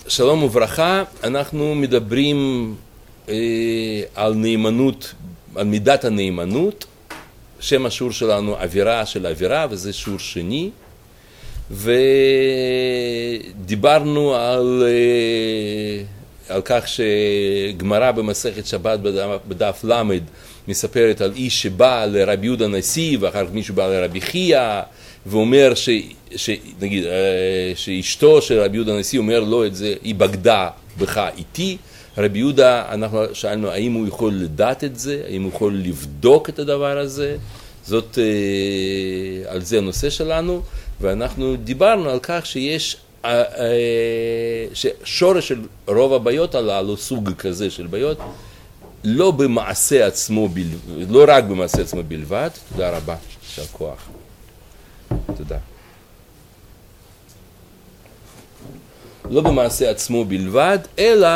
שלום וברכה, אנחנו מדברים על נאמנות, על מידת הנאמנות. שם השיעור שלנו אווירה של אווירה, וזה שיעור שני. ודיברנו על כך שגמרא במסכת שבת בדף למד מספרת על איש שבא לרבי יהודה הנשיא, ואחר כך מישהו בא לרבי חייא, ואומר נגיד, שאשתו של רבי יהודה הנשיא אומר לו את זה, היא בגדה בך איתי. רבי יהודה, אנחנו שאלנו האם הוא יכול לדעת את זה, האם הוא יכול לבדוק את הדבר הזה, זאת, על זה הנושא שלנו, ואנחנו דיברנו על כך שיש, ששורש של רוב הבעיות הללו, סוג כזה של בעיות, לא במעשה עצמו בלבד, לא רק במעשה עצמו בלבד. תודה רבה, יישר כוח. תודה. לא במעשה עצמו בלבד, אלא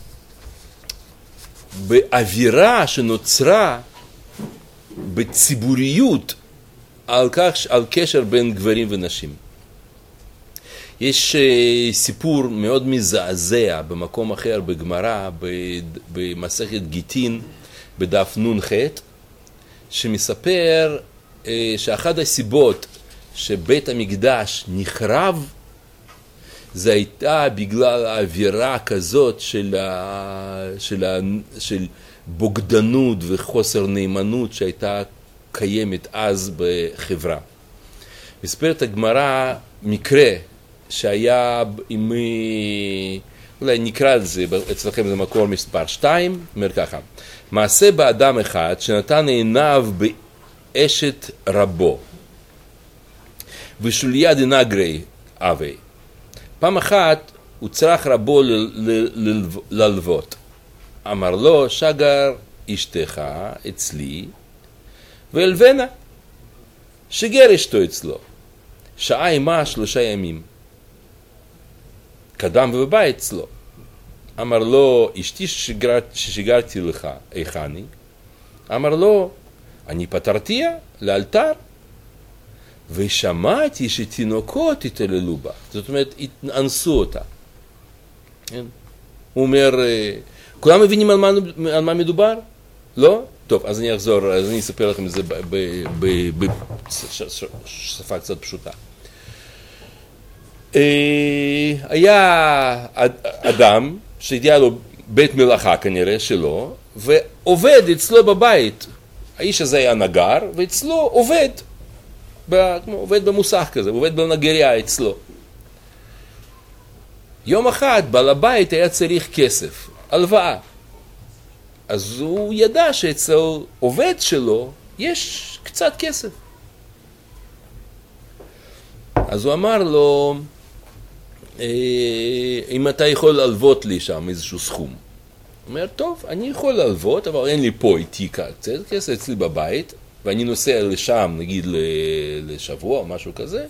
באווירה שנוצרה בציבוריות על קשר בין גברים ונשים. יש סיפור מאוד מזעזע במקום אחר בגמרא, במסכת גיטין, בדף נ"ח, שמספר שאחת הסיבות שבית המקדש נחרב, זה הייתה בגלל האווירה כזאת של בוגדנות וחוסר נאמנות שהייתה קיימת אז בחברה. מספרת הגמרא מקרה שהיה, אולי נקרא את זה, אצלכם זה מקור מספר 2, אומר ככה: מעשה באדם אחד שנתן עיניו באשת רבו, ושוליה דנגרי אבי. פעם אחת הוא צריך רבו ללוות. אמר לו, שגר אשתך אצלי ואלבנה. שגר אשתו אצלו. שעה עמה 3 ימים. קדם ובבית אצלו. אמר לו, אשתי ששיגרתי לך, היכני? אמר לו, אני פטרתיה לאלתר. ושמעתי שתינוקות התעללו בה. זאת אומרת, אנסו אותה. כן? הוא אומר, כולם מבינים על מה מדובר? לא? טוב, אז אני אחזור, אז אני אספר לכם את זה בשפה קצת פשוטה. היה אדם שהגיע לו בית מלאכה כנראה שלו, ועובד אצלו בבית. האיש הזה היה נגר, ואצלו עובד במוסך כזה, עובד בנגריה אצלו. יום אחד בעל הבית היה צריך כסף, הלוואה. אז הוא ידע שאצל עובד שלו יש קצת כסף. אז הוא אמר לו, אם אתה יכול להלוות לי שם איזשהו סכום. הוא אומר, טוב, אני יכול להלוות, אבל אין לי פה איתי קצת כסף אצלי בבית, ואני נוסע לשם, נגיד לשבוע או משהו כזה.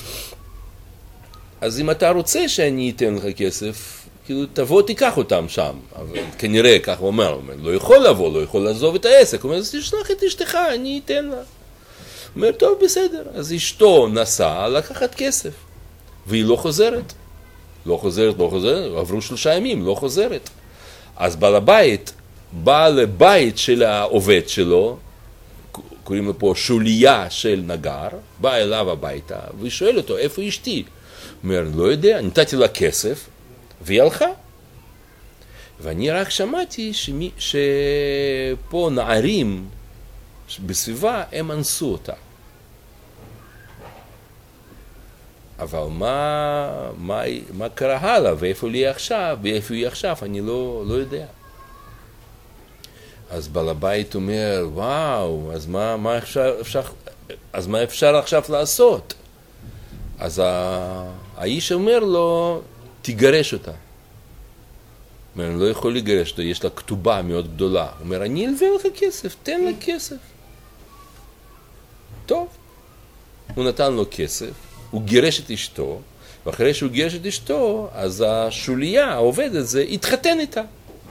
אז אם אתה רוצה שאני אתן לך כסף, כאילו תבוא תיקח אותם שם. אבל כנראה, כך הוא אומר, לא יכול לבוא, לא יכול לעזוב את העסק. הוא אומר, אז תשלח את אשתך, אני אתן לה. הוא אומר, טוב, בסדר. אז אשתו נסעה לקחת כסף, והיא לא חוזרת. לא חוזרת, עברו 3 ימים, לא חוזרת. אז בעל הבית בא לבית של העובד שלו, קוראים לו פה שוליה של נגר, בא אליו הביתה, ושואל אותו, איפה אשתי? הוא אומר, לא יודע, נתתי לה כסף, והיא הלכה. ואני רק שמעתי שפה נערים בסביבה, הם אנסו אותה. אבל מה קרה הלאה, ואיפה היא עכשיו, אני לא יודע. אז בעל הבית אומר, וואו, אז מה אפשר עכשיו לעשות? אז האיש אומר לו, תגרש אותה. הוא אומר, אני לא יכול לגרש אותה, יש לה כתובה מאוד גדולה. הוא אומר, אני אלווה לך כסף, תן לה כסף. טוב. הוא נתן לו כסף, הוא גירש את אשתו, ואחרי שהוא גירש את אשתו, אז השוליה, העובד הזה, התחתן איתה.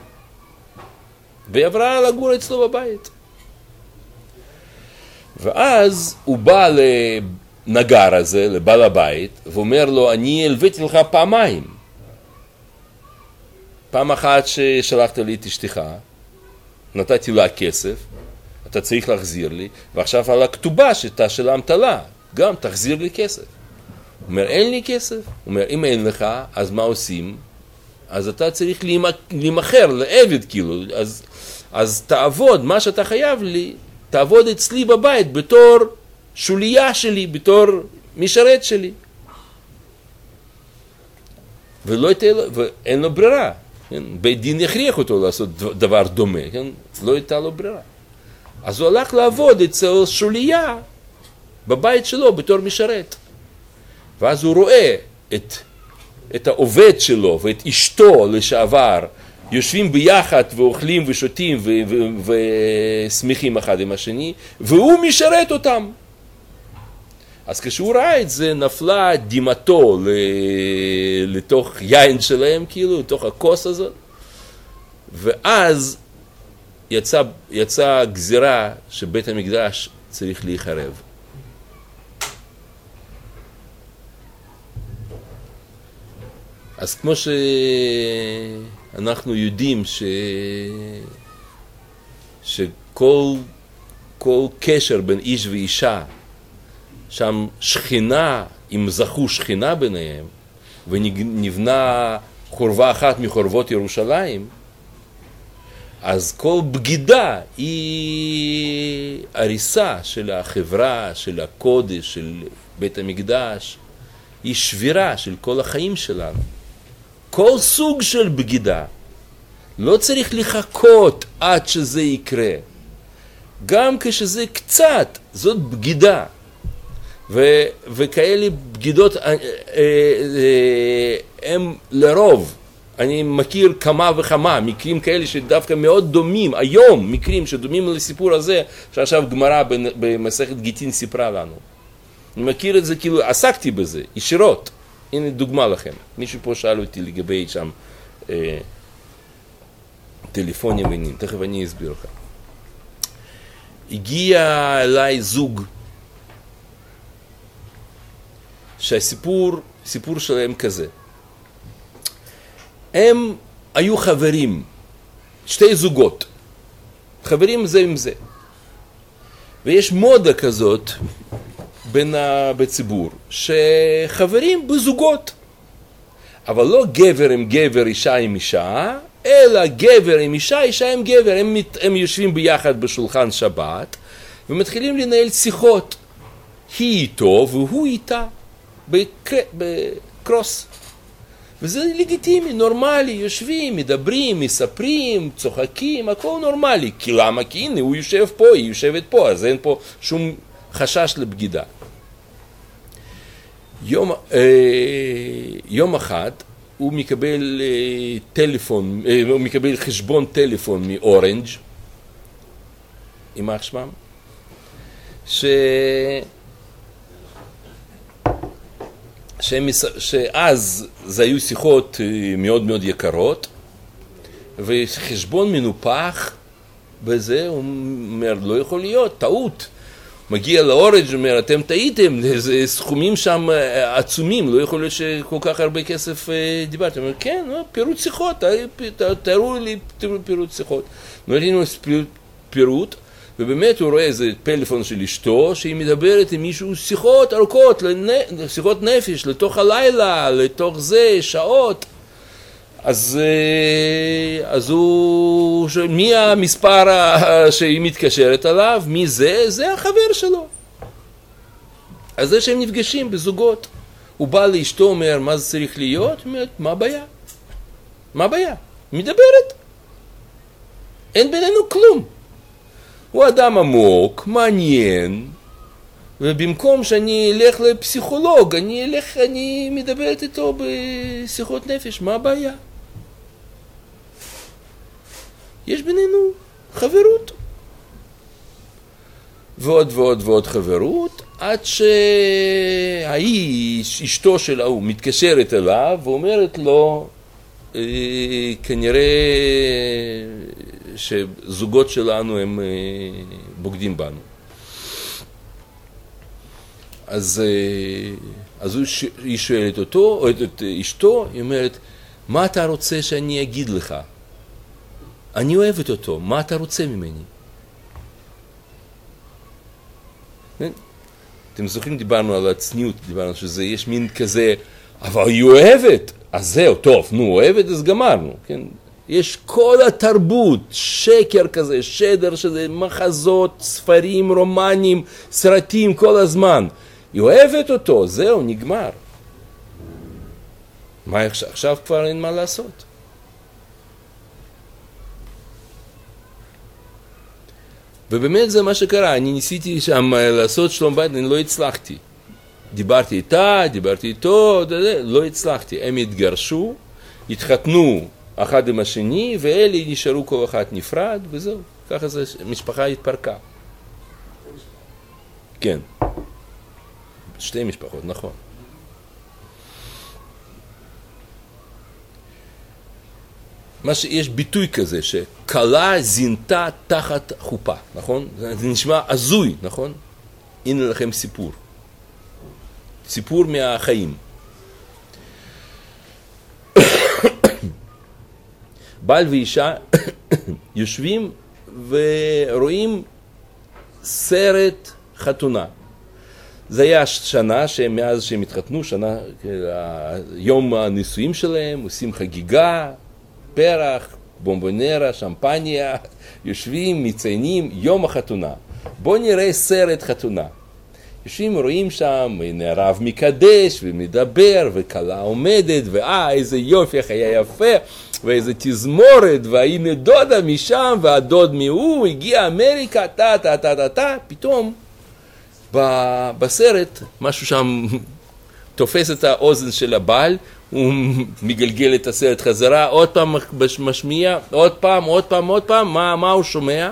והיא עברה לגור אצלו בבית. ואז הוא בא לנגר הזה, לבעל הבית, ואומר לו, אני הלוויתי לך פעמיים. פעם אחת ששלחת לי את אשתך, נתתי לה כסף, אתה צריך להחזיר לי, ועכשיו על הכתובה שאתה שלמת לה, גם תחזיר לי כסף. הוא אומר, אין לי כסף. הוא אומר, אם אין לך, אז מה עושים? אז אתה צריך להימחר לעבד, כאילו. אז תעבוד, מה שאתה חייב לי, תעבוד אצלי בבית בתור שוליה שלי, בתור משרת שלי. ואין לו ברירה. כן? בית דין יכריח אותו לעשות דבר דומה, כן? לא הייתה לו ברירה. אז הוא הלך לעבוד אצל שוליה בבית שלו בתור משרת. ואז הוא רואה את העובד שלו ואת אשתו לשעבר יושבים ביחד ואוכלים ושותים ושמחים אחד עם השני, והוא משרת אותם. אז כשהוא ראה את זה, נפלה דמעתו לתוך יין שלהם, כאילו, לתוך הכוס הזאת, ואז יצאה גזירה שבית המקדש צריך להיחרב. אז כמו שאנחנו יודעים שכל קשר בין איש ואישה, שם שכינה, אם זכו שכינה ביניהם, ונבנה חורבה אחת מחורבות ירושלים, אז כל בגידה היא הריסה של החברה, של הקודש, של בית המקדש, היא שבירה של כל החיים שלנו. כל סוג של בגידה, לא צריך לחכות עד שזה יקרה. גם כשזה קצת, זאת בגידה. וכאלה בגידות הם לרוב, אני מכיר כמה וכמה מקרים כאלה שדווקא מאוד דומים, היום מקרים שדומים לסיפור הזה, שעכשיו גמרא במסכת גיטין סיפרה לנו. אני מכיר את זה, כאילו עסקתי בזה, ישירות. הנה דוגמה לכם. מישהו פה שאל אותי לגבי שם טלפונים עניינים, תכף אני אסביר לך. הגיע אליי זוג, שהסיפור שלהם כזה. הם היו חברים, שתי זוגות, חברים זה עם זה. ויש מודה כזאת בציבור, שחברים בזוגות. אבל לא גבר עם גבר, אישה עם אישה, אלא גבר עם אישה, אישה עם גבר. הם יושבים ביחד בשולחן שבת, ומתחילים לנהל שיחות. היא איתו והוא איתה. בקרוס. וזה לגיטימי, נורמלי, יושבים, מדברים, מספרים, צוחקים, הכל נורמלי. כי למה? כי הנה, הוא יושב פה, היא יושבת פה, אז אין פה שום חשש לבגידה. יום אחד הוא מקבל טלפון, הוא מקבל חשבון טלפון מאורנג', יימח שמם, שאז זה היו שיחות מאוד מאוד יקרות, וחשבון מנופח בזה, הוא אומר, לא יכול להיות, טעות. מגיע לאורנג' אומר, אתם טעיתם, זה סכומים שם עצומים, לא יכול להיות שכל כך הרבה כסף דיברתם. הוא אומר, כן, פירוט שיחות, תראו לי פירוט שיחות. נראינו פירוט, ובאמת הוא רואה איזה פלאפון של אשתו, שהיא מדברת עם מישהו שיחות ארוכות, שיחות נפש, לתוך הלילה, לתוך זה, שעות. אז הוא, מי המספר שהיא מתקשרת עליו? מי זה? זה החבר שלו. אז זה שהם נפגשים בזוגות. הוא בא לאשתו, אומר, מה זה צריך להיות? אומרת, מה הבעיה? מה הבעיה? מדברת. אין בינינו כלום. הוא אדם עמוק, מעניין, ובמקום שאני אלך לפסיכולוג, אני מדברת איתו בשיחות נפש, מה הבעיה? יש בינינו חברות. ועוד ועוד ועוד חברות, עד שהיא, אשתו של ההוא, מתקשרת אליו ואומרת לו, כנראה שזוגות שלנו הם בוגדים בנו. אז היא שואלת אותו, או את אשתו, היא אומרת, מה אתה רוצה שאני אגיד לך? אני אוהבת אותו, מה אתה רוצה ממני? אתם זוכרים, דיברנו על הצניעות, דיברנו שזה, יש מין כזה, אבל היא אוהבת, אז זהו, טוב, נו, אוהבת, אז גמרנו, כן? יש כל התרבות, שקר כזה, שדר שזה, מחזות, ספרים, רומנים, סרטים, כל הזמן. היא אוהבת אותו, זהו, נגמר. מה עכשיו כבר אין מה לעשות? ובאמת זה מה שקרה, אני ניסיתי שם לעשות שלום בית, אני לא הצלחתי. דיברתי איתה, דיברתי איתו, לא הצלחתי. הם התגרשו, התחתנו אחד עם השני, ואלה נשארו כל אחד נפרד, וזהו. ככה זה, משפחה התפרקה. כן. שתי משפחות, נכון. יש ביטוי כזה, שקלה זינתה תחת חופה, נכון? זה נשמע הזוי, נכון? הנה לכם סיפור. סיפור מהחיים. בעל ואישה יושבים ורואים סרט חתונה. זה היה שנה שמאז שהם התחתנו, שנה, יום הנישואים שלהם, עושים חגיגה, פרח, בומבונרה, שמפניה, יושבים, מציינים יום החתונה. בואו נראה סרט חתונה. יושבים, רואים שם, הנה הרב מקדש ומדבר, וכלה עומדת, איזה יופי, איך היה יפה, ואיזה תזמורת, והנה דודה משם, והדוד מהוא, הגיע אמריקה, פתאום בסרט, משהו שם תופס את האוזן של הבעל, הוא מגלגל את הסרט חזרה, עוד פעם משמיע, עוד פעם, מה הוא שומע?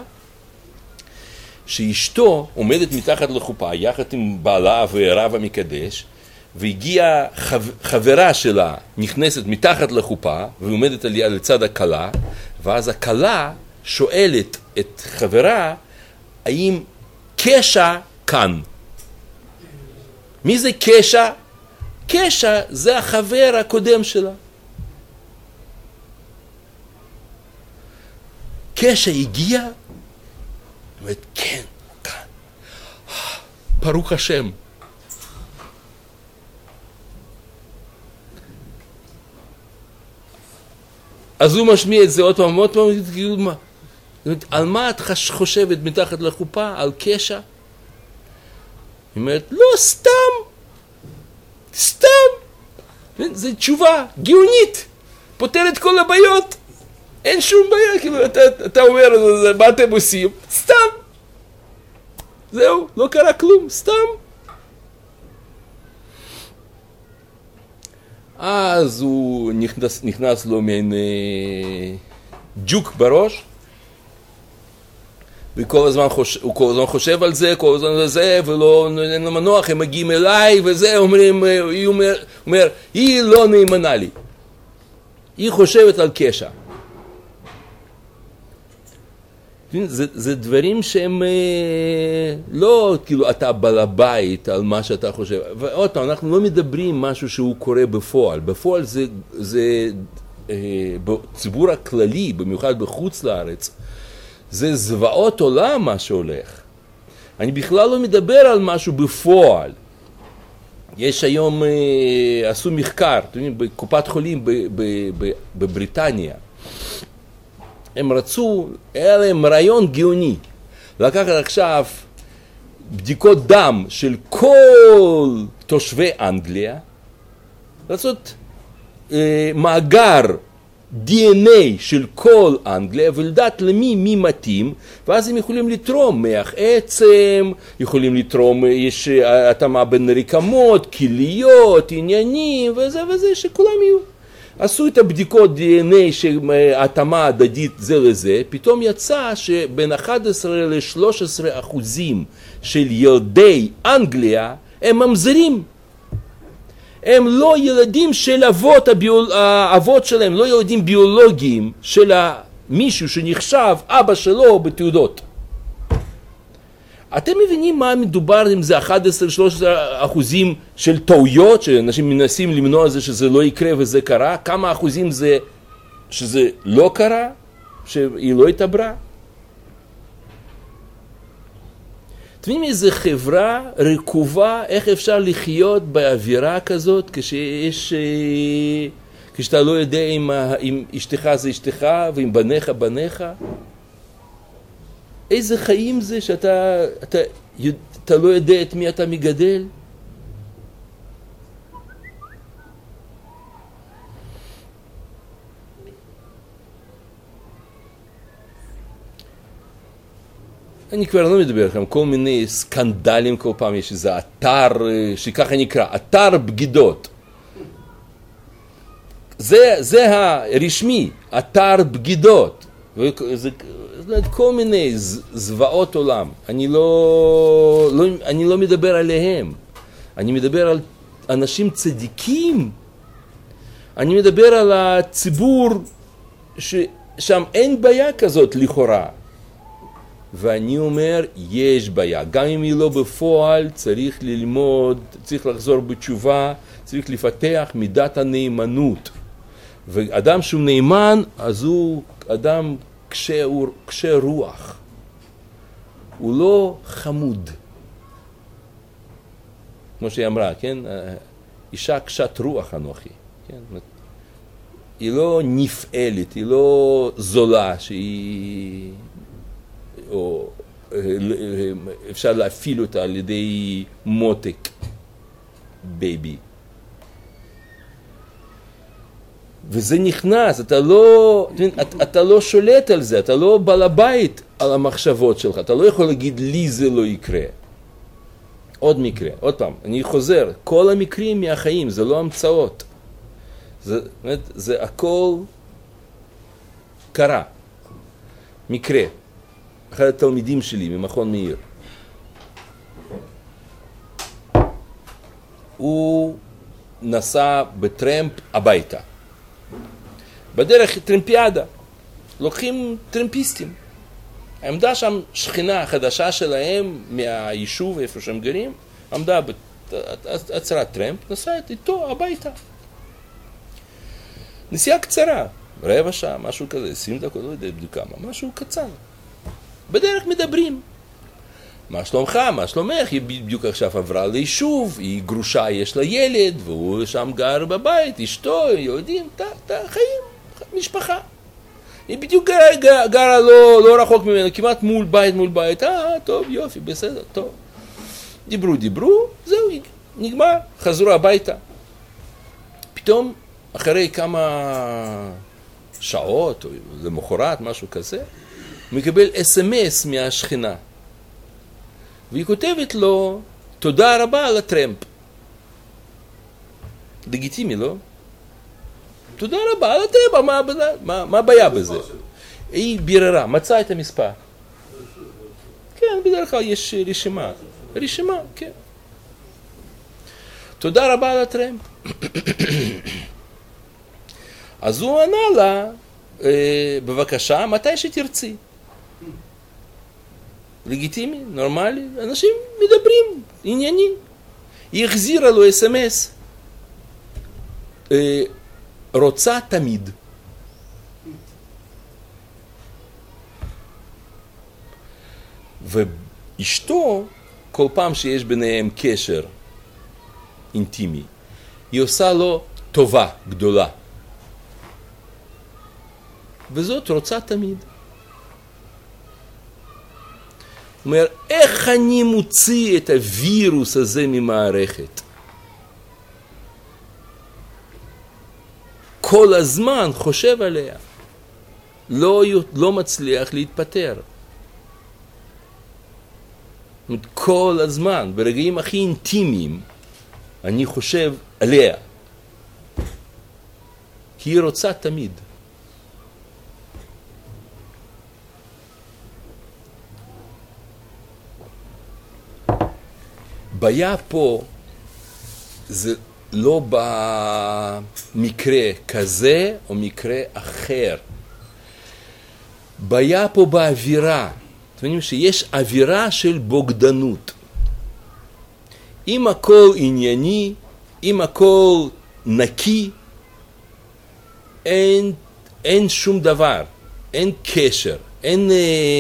שאשתו עומדת מתחת לחופה, יחד עם בעלה ורב המקדש, והגיעה חברה שלה, נכנסת מתחת לחופה, ועומדת לצד הכלה, ואז הכלה שואלת את חברה, האם קשה כאן? מי זה קשה? קשה זה החבר הקודם שלה. קשה הגיע? אומרת, כן, כאן. ברוך השם. אז הוא משמיע את זה עוד פעם, כאילו מה? על מה את חושבת מתחת לחופה? על קשה? היא אומרת, לא, סתם. זו תשובה גאונית, פותרת כל הבעיות. אין שום בעיה, כאילו אתה אומר, מה אתם עושים? סתם. זהו, לא קרה כלום, סתם. אז הוא נכנס לו מעין ג'וק בראש, וכל הזמן הוא כל הזמן חושב על זה, כל הזמן על זה, ולא אין לו מנוח, הם מגיעים אליי, וזה, אומרים, אומר, היא לא נאמנה לי. היא חושבת על קשה. זה דברים שהם לא כאילו אתה בעל הבית על מה שאתה חושב. ועוד פעם, אנחנו לא מדברים משהו שהוא קורה בפועל. בפועל זה בציבור הכללי, במיוחד בחוץ לארץ, זה זוועות עולם מה שהולך. אני בכלל לא מדבר על משהו בפועל. יש היום, עשו מחקר, בקופת חולים בבריטניה. הם רצו, היה להם רעיון גאוני, לקחת עכשיו בדיקות דם של כל תושבי אנגליה, לעשות מאגר DNA של כל אנגליה, ולדעת מי מתאים, ואז הם יכולים לתרום מח עצם, יכולים לתרום, יש התאמה בין רקמות, כליות, עניינים, וזה, שכולם יהיו. עשו את הבדיקות DNA של התאמה הדדית זה לזה, פתאום יצא שבין 11 ל-13% של ילדי אנגליה הם ממזרים. הם לא ילדים של אבות שלהם, לא ילדים ביולוגיים של מישהו שנחשב אבא שלו בתעודות. אתם מבינים מה מדובר אם זה 11-13% של טעויות, שאנשים מנסים למנוע זה שזה לא יקרה וזה קרה? כמה אחוזים זה שזה לא קרה, שהיא לא התעברה? אתם מבינים איזו חברה רקובה, איך אפשר לחיות באווירה כזאת כשאתה לא יודע אם אשתך זה אשתך ואם בניך בניך? איזה חיים זה שאתה לא יודע את מי אתה מגדל? אני כבר לא מדבר לכם, כל מיני סקנדלים כל פעם, יש איזה אתר שככה נקרא, אתר בגידות. זה הרשמי, אתר בגידות. כל מיני זוועות עולם. אני לא מדבר עליהם. אני מדבר על אנשים צדיקים. אני מדבר על הציבור ששם אין בעיה כזאת לכאורה. ואני אומר, יש בעיה. גם אם היא לא בפועל, צריך ללמוד, צריך לחזור בתשובה, צריך לפתח מידת הנאמנות. ואדם שהוא נאמן, אז הוא אדם קשה רוח. הוא לא חמוד. כמו שהיא אמרה, כן? אישה קשת רוח אנוכי. כן? היא לא נפעלת, היא לא זולה, שהיא... או אפשר להפעיל אותה על ידי מותק, בייבי. וזה נכנס, אתה לא שולט על זה, אתה לא בעל הבית על המחשבות שלך, אתה לא יכול להגיד לי זה לא יקרה. עוד מקרה, עוד פעם, אני חוזר, כל המקרים מהחיים, זה לא המצאות. זה הכל קרה, מקרה. אחד התלמידים שלי ממכון מאיר, הוא נסע בטרמפ הביתה. בדרך טרמפיאדה, לוקחים טרמפיסטים. עמדה שם שכנה חדשה שלהם מהיישוב איפה שהם גרים, עמדה עצרה טרמפ, נסעת איתו הביתה. נסיעה קצרה, רבע שעה, משהו כזה, 20 דקות, לא יודע בדיוק כמה, משהו קצר. בדרך מדברים. מה שלומך? מה שלומך? היא בדיוק עכשיו עברה ליישוב, היא גרושה, יש לה ילד, והוא שם גר בבית, אשתו, ילדים, חיים, משפחה. היא בדיוק גרה לא רחוק ממנו, כמעט מול בית, טוב, יופי, בסדר, טוב. דיברו, זהו, נגמר, חזרו הביתה. פתאום, אחרי כמה שעות, או למחרת, משהו כזה, הוא מקבל אס-אם-אס מהשכנה. והיא כותבת לו, תודה רבה על הטרמפ. לגיטימי, לא? תודה רבה על הטרמפ, מה הבעיה בזה? היא ביררה, מצאה את המספר. כן, בדרך כלל יש רשימה, כן. תודה רבה על הטרמפ. אז הוא ענה לה, בבקשה, מתי שתרצי. לגיטימי, נורמלי, אנשים מדברים, עניינים. היא החזירה לו אס-אם-אס. רוצה תמיד. ואשתו, כל פעם שיש ביניהם קשר אינטימי, היא עושה לו טובה גדולה. וזאת רוצה תמיד. הוא אומר, איך אני מוציא את הווירוס הזה ממערכת? כל הזמן חושב עליה. לא מצליח להתפטר. כל הזמן, ברגעים הכי אינטימיים, אני חושב עליה. כי היא רוצה תמיד. בעיה פה זה לא במקרה כזה או מקרה אחר. בעיה פה באווירה. אתם מבינים שיש אווירה של בוגדנות. אם הכל ענייני, אם הכל נקי, אין שום דבר, אין קשר, אין...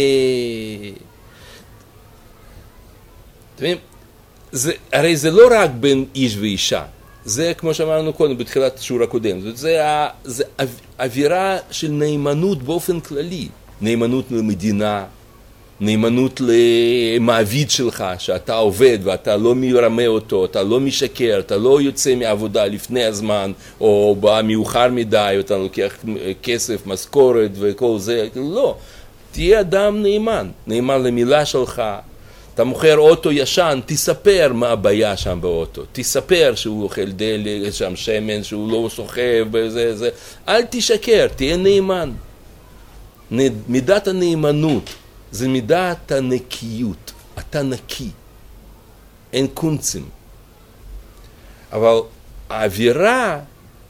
אתם מבינים? הרי זה לא רק בין איש ואישה, זה כמו שאמרנו קודם בתחילת השיעור הקודם, זה אווירה של נאמנות באופן כללי, נאמנות למדינה, נאמנות למעביד שלך, שאתה עובד ואתה לא מרמה אותו, אתה לא משקר, אתה לא יוצא מעבודה לפני הזמן, או בא מאוחר מדי, או אתה לוקח כסף, משכורת וכל זה, לא, תהיה אדם נאמן, נאמן למילה שלך, אתה מוכר אוטו ישן, תספר מה הבעיה שם באוטו, תספר שהוא אוכל דלק, שם שמן, שהוא לא סוחב, זה. אל תשקר, תהיה נאמן. מידת הנאמנות זה מידת הנקיות, אתה נקי, אין קונצים. אבל האווירה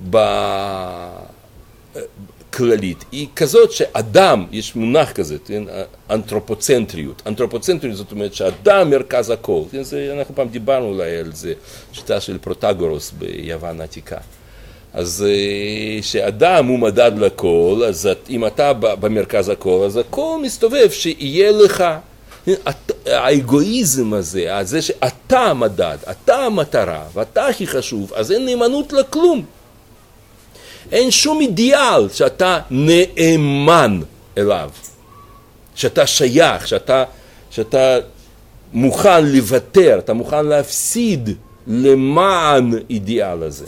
כללית היא כזאת שאדם, יש מונח כזה, אנתרופוצנטריות. אנתרופוצנטריות זאת אומרת שאדם מרכז הכל. אנחנו פעם דיברנו אולי על זה, שיטה של פרוטגורוס ביוון העתיקה. אז שאדם הוא מדד לכל, אז אם אתה במרכז הכל, אז הכל מסתובב שיהיה לך. האגואיזם הזה, זה שאתה המדד, אתה המטרה, ואתה הכי חשוב, אז אין נאמנות לכלום. אין שום אידיאל שאתה נאמן אליו, שאתה שייך, שאתה מוכן לוותר, אתה מוכן להפסיד למען אידיאל הזה.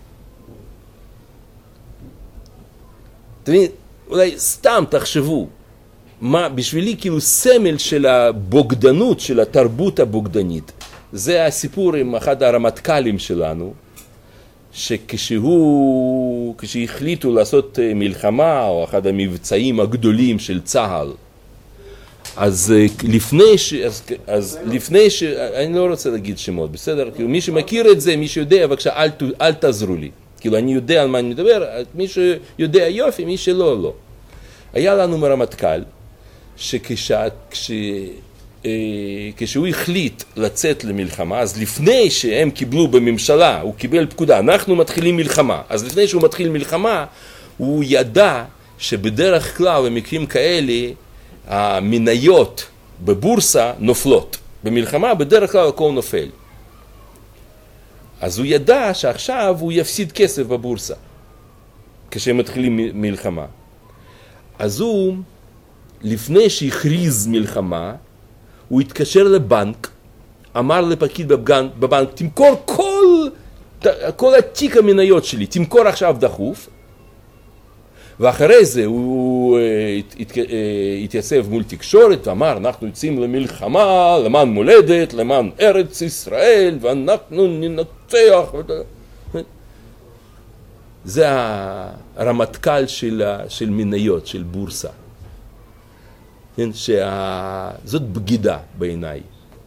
תבין, אולי סתם תחשבו, מה בשבילי כאילו סמל של הבוגדנות, של התרבות הבוגדנית, זה הסיפור עם אחד הרמטכ"לים שלנו, כשהחליטו לעשות מלחמה, או אחד המבצעים הגדולים של צה"ל, אז לפני אני לא רוצה להגיד שמות, בסדר? כאילו מי שמכיר את זה, מי שיודע, בבקשה, אל תעזרו לי. כאילו אני יודע על מה אני מדבר, מי שיודע יופי, מי שלא, לא. היה לנו מרמטכ"ל, כשהוא החליט לצאת למלחמה, אז לפני שהם קיבלו בממשלה, הוא קיבל פקודה, אנחנו מתחילים מלחמה. אז לפני שהוא מתחיל מלחמה, הוא ידע שבדרך כלל במקרים כאלה, המניות בבורסה נופלות. במלחמה בדרך כלל הכל נופל. אז הוא ידע שעכשיו הוא יפסיד כסף בבורסה, כשהם מתחילים מלחמה. אז הוא, לפני שהכריז מלחמה, הוא התקשר לבנק, אמר לפקיד בבנק, תמכור כל התיק המניות שלי, תמכור עכשיו דחוף, ואחרי זה הוא התייצב מול תקשורת ואמר, אנחנו יוצאים למלחמה, למען מולדת, למען ארץ ישראל, ואנחנו ננצח. זה הרמטכ"ל של מניות, של בורסה. זאת בגידה בעיניי.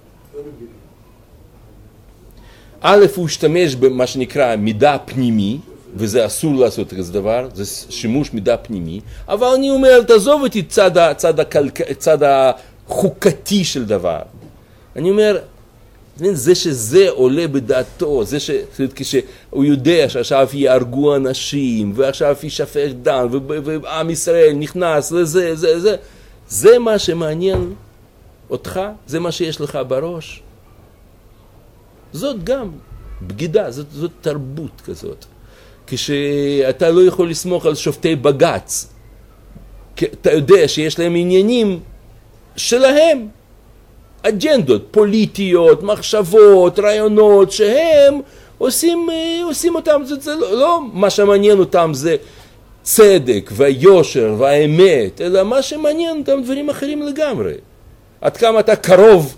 א', הוא השתמש במה שנקרא מידע פנימי, וזה אסור לעשות כזה דבר, זה שימוש מידע פנימי, אבל אני אומר, תעזוב אותי צד החוקתי של דבר. אני אומר, זה שזה עולה בדעתו, זה כשהוא יודע שעכשיו יהרגו אנשים, ועכשיו ישפך דם, ועם ישראל נכנס לזה, זה מה שמעניין אותך, זה מה שיש לך בראש. זאת גם בגידה, זאת תרבות כזאת. כשאתה לא יכול לסמוך על שופטי בג"ץ, אתה יודע שיש להם עניינים שלהם, אג'נדות פוליטיות, מחשבות, רעיונות, שהם עושים אותם, זה לא מה שמעניין אותם זה צדק והיושר והאמת, אלא מה שמעניין אותם דברים אחרים לגמרי. עד כמה אתה קרוב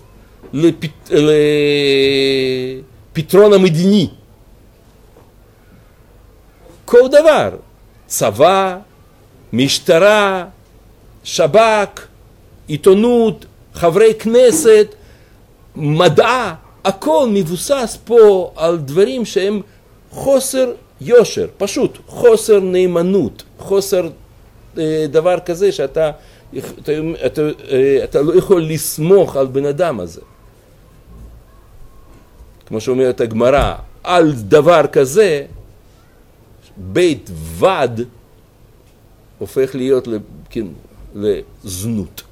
לפתרון המדיני. כל דבר, צבא, משטרה, שב"כ, עיתונות, חברי כנסת, מדע, הכל מבוסס פה על דברים שהם חוסר יושר, פשוט חוסר נאמנות, חוסר דבר כזה שאתה אתה לא יכול לסמוך על בן אדם הזה. כמו שאומרת הגמרא, על דבר כזה, בית ועד הופך להיות לזנות.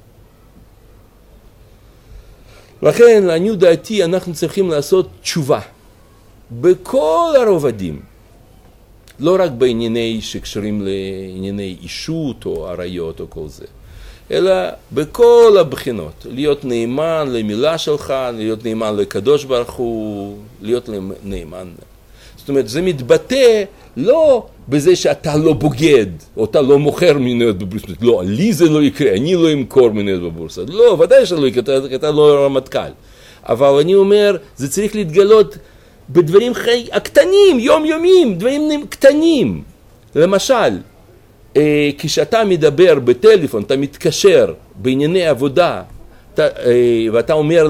לכן, לעניות דעתי, אנחנו צריכים לעשות תשובה בכל הרובדים. לא רק בענייני שקשרים לענייני אישות או עריות או כל זה, אלא בכל הבחינות. להיות נאמן למילה שלך, להיות נאמן לקדוש ברוך הוא, להיות נאמן. זאת אומרת, זה מתבטא לא בזה שאתה לא בוגד, או אתה לא מוכר מניות בבורסה. לא, לי זה לא יקרה, אני לא אמכור מניות בבורסה. לא, ודאי שלא יקרה, אתה לא רמטכ"ל. אבל אני אומר, זה צריך להתגלות בדברים הקטנים, יומיומיים, דברים קטנים. למשל, כשאתה מדבר בטלפון, אתה מתקשר בענייני עבודה, ואתה אומר,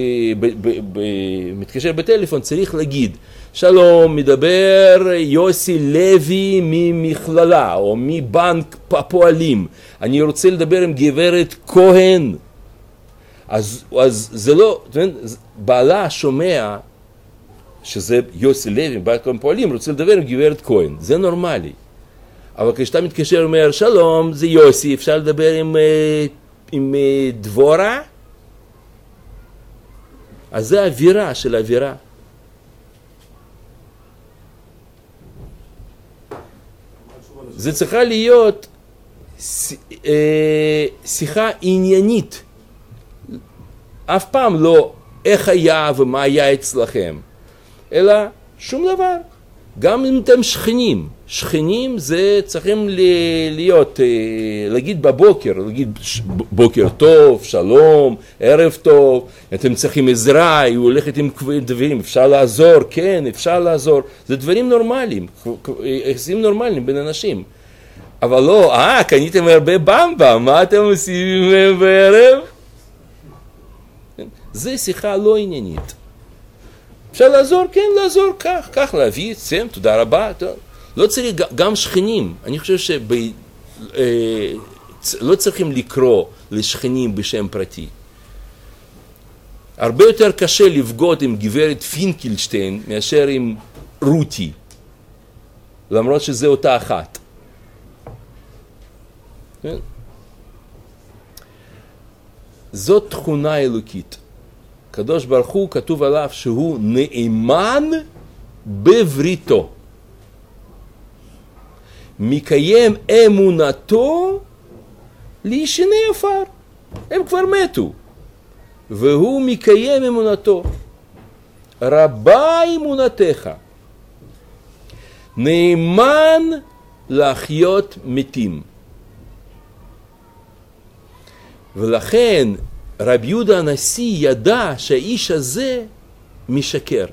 מתקשר בטלפון, צריך להגיד, שלום, מדבר יוסי לוי ממכללה, או מבנק הפועלים. אני רוצה לדבר עם גברת כהן. אז זה לא, בעלה שומע שזה יוסי לוי, מבנק הפועלים, רוצה לדבר עם גברת כהן. זה נורמלי. אבל כשאתה מתקשר ואומר, שלום, זה יוסי, אפשר לדבר עם דבורה? אז זה אווירה של אווירה. זה צריכה להיות שיחה עניינית. אף פעם לא איך היה ומה היה אצלכם, אלא שום דבר. גם אם אתם שכנים, שכנים זה צריכים להיות, להגיד בבוקר, להגיד בוקר טוב, שלום, ערב טוב, אתם צריכים עזרה, היא הולכת עם דברים, אפשר לעזור, כן, אפשר לעזור, זה דברים נורמליים, יחסים נורמליים בין אנשים. אבל לא, קניתם הרבה במבה, מה אתם עושים בערב? זה שיחה לא עניינית. אפשר לעזור, כן, לעזור, כך להביא, סם, תודה רבה. לא צריך, גם שכנים, אני חושב לא צריכים לקרוא לשכנים בשם פרטי. הרבה יותר קשה לבגוד עם גברת פינקלשטיין מאשר עם רותי, למרות שזה אותה אחת. זאת תכונה אלוקית. קדוש ברוך הוא כתוב עליו שהוא נאמן בבריתו. מקיים אמונתו לישני עפר. הם כבר מתו. והוא מקיים אמונתו. רבה אמונתך. נאמן להחיות מתים. ולכן רבי יהודה הנשיא ידע שהאיש הזה משקר.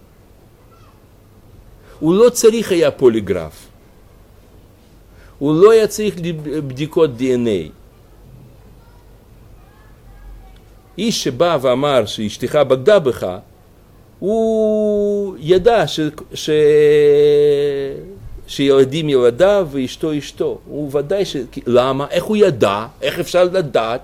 הוא לא צריך היה פוליגרף. הוא לא היה צריך בדיקות DNA. איש שבא ואמר שאשתך בגדה בך, הוא ידע שילדים ילדיו ואשתו אשתו. הוא ודאי למה? איך הוא ידע? איך אפשר לדעת?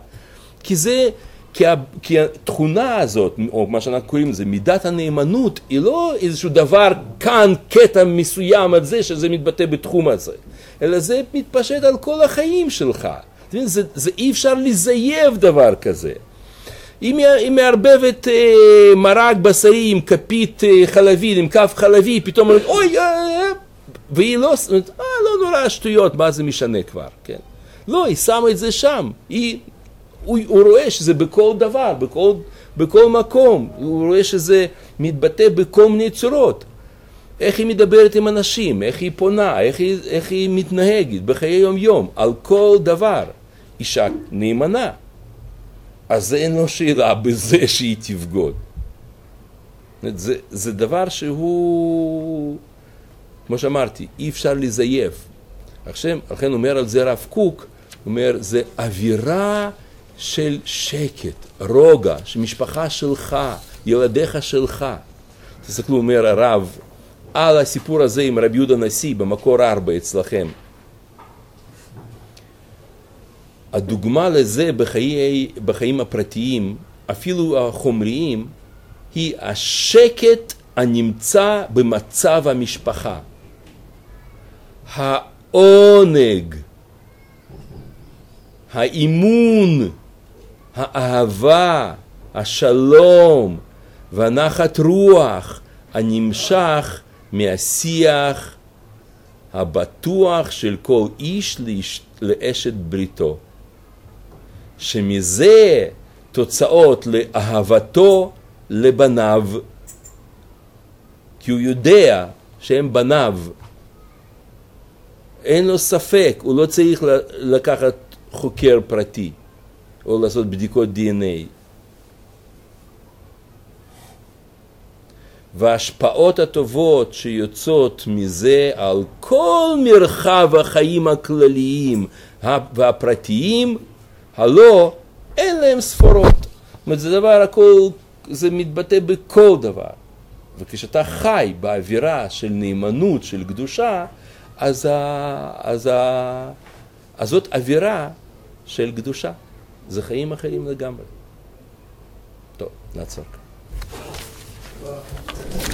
כי התכונה הזאת, או מה שאנחנו קוראים לזה, מידת הנאמנות, היא לא איזשהו דבר כאן, קטע מסוים על זה, שזה מתבטא בתחום הזה, אלא זה מתפשט על כל החיים שלך. זה אי אפשר לזייף דבר כזה. אם מערבבת מרק בשרי עם כפית חלבית, עם כף חלבי, פתאום אומרת, אוי, והיא לא נורא שטויות, מה זה משנה כבר, כן? לא, היא שמה את זה שם, הוא רואה שזה בכל דבר, בכל מקום, הוא רואה שזה מתבטא בכל מיני צורות. איך היא מדברת עם אנשים, איך היא פונה, איך היא מתנהגת בחיי יום יום, על כל דבר. אישה נאמנה. אז אין לו שאלה בזה שהיא תבגוד. זה דבר שהוא, כמו שאמרתי, אי אפשר לזייף. לכן אומר על זה רב קוק, אומר, זה אווירה של שקט, רוגע, שמשפחה שלך, ילדיך שלך. תסתכלו, אומר הרב, על הסיפור הזה עם רבי יהודה הנשיא במקור 4 אצלכם. הדוגמה לזה בחיים הפרטיים, אפילו החומריים, היא השקט הנמצא במצב המשפחה. העונג, האימון, האהבה, השלום והנחת רוח הנמשך מהשיח הבטוח של כל איש לאשת בריתו, שמזה תוצאות לאהבתו לבניו, כי הוא יודע שהם בניו, אין לו ספק, הוא לא צריך לקחת חוקר פרטי או לעשות בדיקות DNA. וההשפעות הטובות שיוצאות מזה על כל מרחב החיים הכלליים והפרטיים, הלא אין להם ספורות. זאת אומרת, זה דבר הכל, זה מתבטא בכל דבר. וכשאתה חי באווירה של נאמנות, של קדושה, אז זאת אווירה של קדושה. זה חיים אחרים לגמרי. טוב, נעצור.